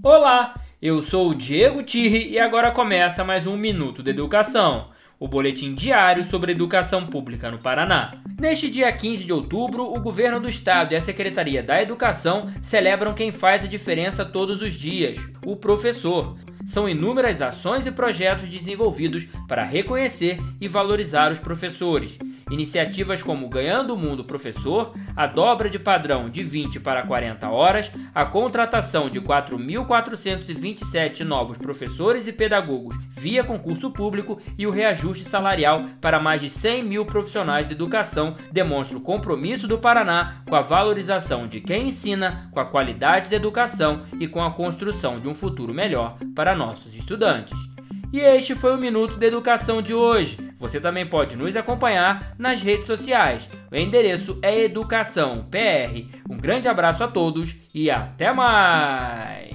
Olá, eu sou o Diego Tirri e agora começa mais um Minuto da Educação, o boletim diário sobre a educação pública no Paraná. Neste dia 15 de outubro, o Governo do Estado e a Secretaria da Educação celebram quem faz a diferença todos os dias, o professor. São inúmeras ações e projetos desenvolvidos para reconhecer e valorizar os professores. Iniciativas como Ganhando o Mundo Professor, a dobra de padrão de 20 para 40 horas, a contratação de 4.427 novos professores e pedagogos via concurso público e o reajuste salarial para mais de 100 mil profissionais de educação demonstram o compromisso do Paraná com a valorização de quem ensina, com a qualidade da educação e com a construção de um futuro melhor para nossos estudantes. E este foi o Minuto da Educação de hoje. Você também pode nos acompanhar nas redes sociais. O endereço é Educação PR. Um grande abraço a todos e até mais!